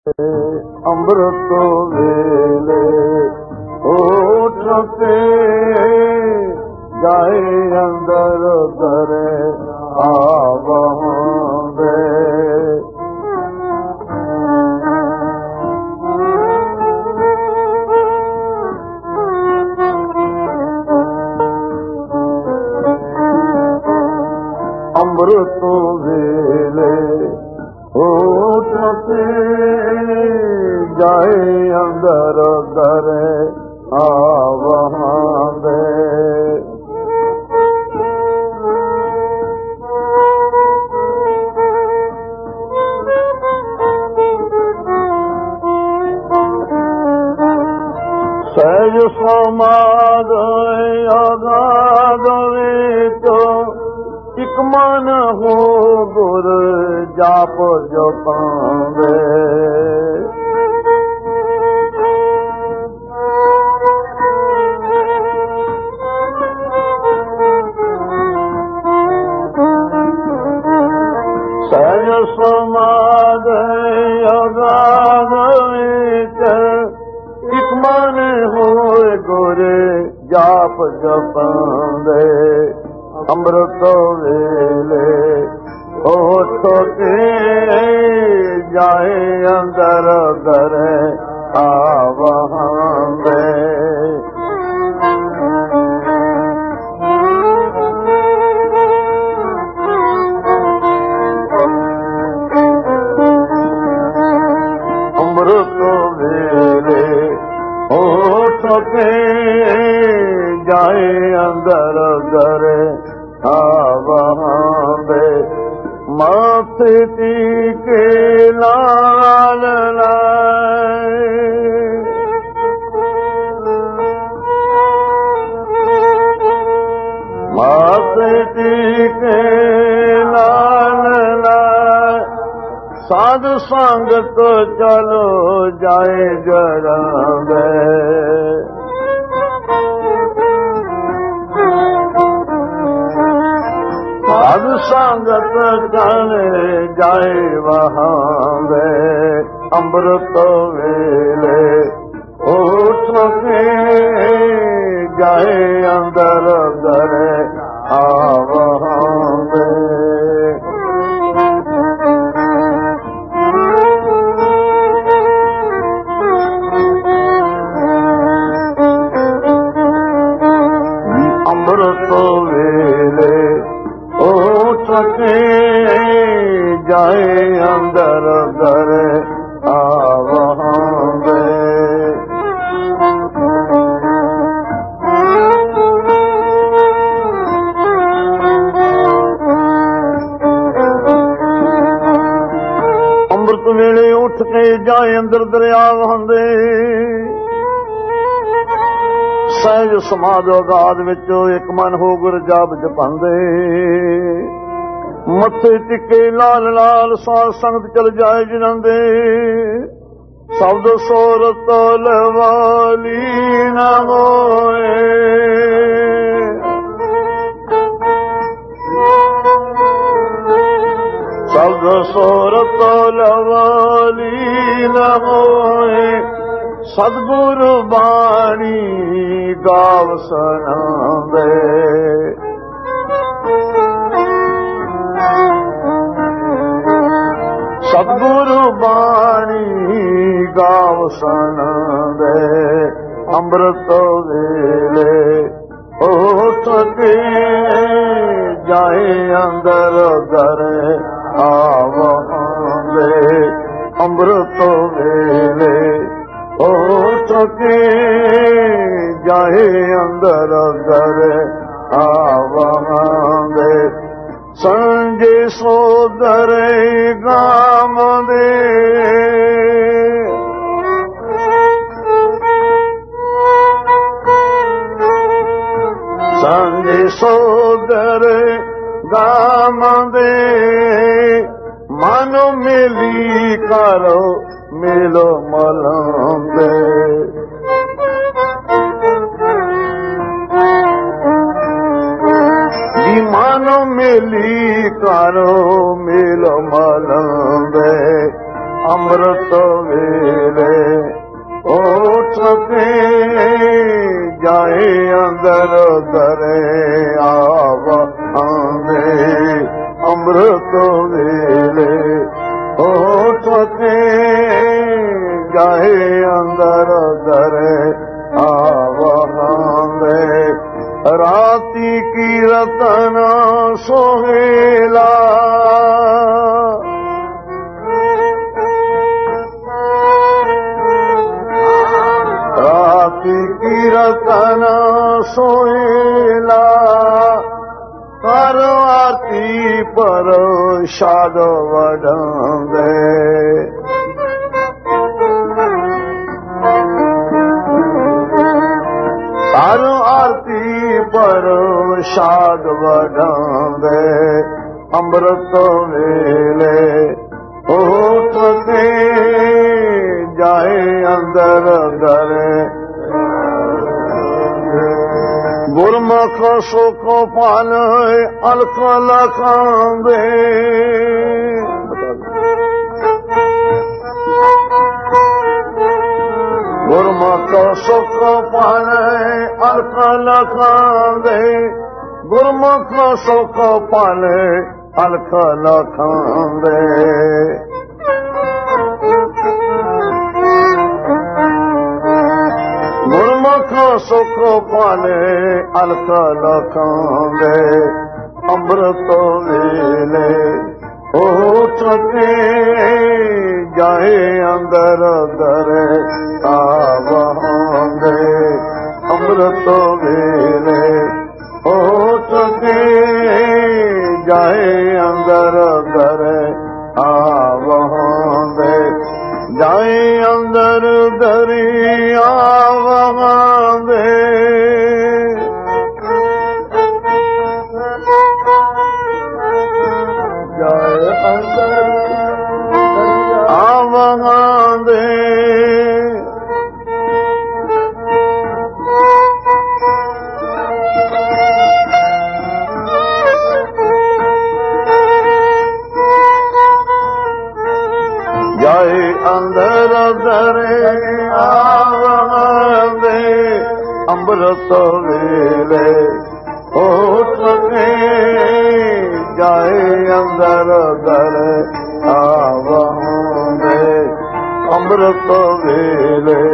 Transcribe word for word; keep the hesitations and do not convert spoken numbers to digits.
ਅੰਮ੍ਰਿਤ ਵੇਲੇ ਉਠ ਕੇ ਜਾਏ ਅੰਦਰ ਕਰੇ ਆਵੰਦੇ। ਅੰਮ੍ਰਿਤ ਵੇਲੇ ਉਠ ਕੇ ਜਾਏ ਅੰਦਰ ਕਰੇ ਆਵੰਦੇ। ਸਹਿਜ ਸਮਾਧ ਆਗਾਦ ਵਿੱਚ ਇਕ ਮਨ ਹੋ ਗੁਰ ਜਾਪ ਜਪਾਂਦੇ। ਸਹਿਜ ਸਮਾਧ ਆਗਾਦ ਵਿੱਚ ਇਕ ਮਨ ਹੋਏ ਗੁਰ ਜਾਪ ਜਪਾਂਦੇ। ਅੰਮ੍ਰਿਤ ਵੇਲੇ ਉਠ ਕੇ ਜਾਏ ਅੰਦਰ ਕਰੇ ਆਵੰਦੇ। ਅੰਮ੍ਰਿਤ ਵੇਲੇ ਉਠ ਕੇ ਜਾਏ ਅੰਦਰ ਕਰੇ ਆਵੰਦੇ। ਮਾਥੇ ਟੀਕੇ ਲਾਲ ਲਾਏ ਮਾਥੇ ਟੀਕੇ ਲਾਲ ਲਾਏ। ਸਾਧ ਸੰਗਤ ਚਲੋ ਜਾਏ ਜਰਾਂਦੇ। ਸਾਧ ਸੰਗਤ ਚਲੇ ਜਾਏ ਵਹਾਂਦੇ। ਅੰਮ੍ਰਿਤ ਵੇਲੇ ਉਠ ਕੇ ਜਾਏ ਅੰਦਰ ਕਰੇ ਆਵੰਦੇ। ਅੰਮ੍ਰਿਤ ਵੇਲੇ ਉਠ ਕੇ ਜਾਏ ਅੰਦਰ ਕਰੇ ਆਵੰਦੇ। ਅੰਮ੍ਰਿਤ ਵੇਲੇ ਉੱਠ ਕੇ ਜਾਏ ਅੰਦਰ ਦਰਿਆ ਵਹਾਂਦੇ। ਸਹਿਜ ਸਮਾਧ ਅਗਾਧ ਵਿੱਚੋਂ ਇੱਕ ਮਨ ਹੋ ਗੁਰ ਜਾਪ ਜਪਾਂਦੇ। ਮੱਥੇ ਟਿੱਕੇ ਲਾਲ ਲਾਲ ਸਾਧ ਸੰਗਤ ਚਲ ਜਾਏ ਜਿਨਾਂਦੇ। ਸ਼ਬਦ ਸੋਰਤ ਲਵਾਲੀ ਨਾ ਹੋਏ। ਸ਼ਬਦ ਸੋਰਤ ਲਵਾਲੀ ਨਾ ਹੋਏ। ਸਤਿਗੁਰ ਬਾਣੀ ਗਾਵ ਸੁਣਾਵੇ। ਸਤਿਗੁਰ ਬਾਣੀ ਗਾਵ ਸੁਣਾਵੇ। ਅੰਮ੍ਰਿਤ ਵੇਲੇ ਉਠ ਕੇ ਜਾਏ ਅੰਦਰ ਕਰੇ ਆਵੰਦੇ। ਅੰਮ੍ਰਿਤ ਵੇਲੇ ਉਠ ਕੇ ਜਾਏ ਅੰਦਰ ਕਰੇ ਆਵੰਦੇ। ਸੰਜੇ ਸੋਦਰੇ ਗਾਮ ਦੇ ਸੰਜੇ ਸੋਦਰੇ ਗਾਮ ਦੇ। ਮਨ ਮਿਲੀ ਕਰੋ ਮਿਲੋ ਮਲੰਦੇ। ਜੀ ਮਨ ਮਿਲੀ ਕਰੋ ਮਿਲ ਮਲੰਦੇ। ਅੰਮ੍ਰਿਤ ਵੇ ਜਾਏ ਅੰਦਰ ਦਰੇ ਆਵਹਾਂਦੇ ਰਾਤੀ ਕੀ ਰਤਨ ਸੋਹੇਲਾ ਰਾਤੀ ਕੀ ਰਤਨ ਸੋਹੇਲਾ ਕਰ ਆਰਤੀ ਪਰ ਸ਼ਾਦ ਵਡਾਂਦੇ ਕਰ ਆਰਤੀ ਪਰ ਸ਼ਾਦ ਵਡਾਂਦੇ ਅੰਮ੍ਰਿਤ ਵੇਲੇ ਹੋਠ ਤੇ ਜਾਏ ਅੰਦਰ ਦਰੇ ਗੁਰਮੁਖ ਸੁਖ ਪਾਲੇ ਅਲਖ ਲਖਾਂਦੇ ਗੁਰਮੁਖ ਸੁਖ ਪਾਲੇ ਅਲਖ ਲਖਾਂਦੇ ਗੁਰਮੁਖ ਸੁਖ ਪਾਲੇ ਅਲਖ ਲਖਾਂਦੇ ਗੁਰਮੁਖ ਸੁਖ ਪਾਲੇ ਅਲਖ ਲਖਾਂਦੇ ਅੰਮ੍ਰਿਤ ਵੇਲੇ ਹੋਠ ਤੇ ਜਾਏ ਅੰਦਰ ਦਰੇ ਆਵਹਾਂਦੇ ਅੰਮ੍ਰਿਤ ਵੇਲੇ ਹੋਠ ਤੇ ਜਾਏ ਅੰਦਰ ਦਰੇ ਆਵਹਾਂਦੇ ਜਾਏ ਅੰਦਰ ਦਰਿਆ ਵਹਾਂਦੇ ਜਾਏ ਅੰਦਰ ਦਰਿਆ ਵਹਾਂਦੇ ਜਾਏ ਅੰਦਰ ਦਰੇ ਆਵਹਾਂਦੇ ਅੰਮ੍ਰਿਤ ਵੇਲੇ ਹੋਠ ਤੇ ਜਾਏ ਅੰਦਰ ਦਰੇ ਆਵਹਾਂਦੇ ਅੰਮ੍ਰਿਤ ਵੇਲੇ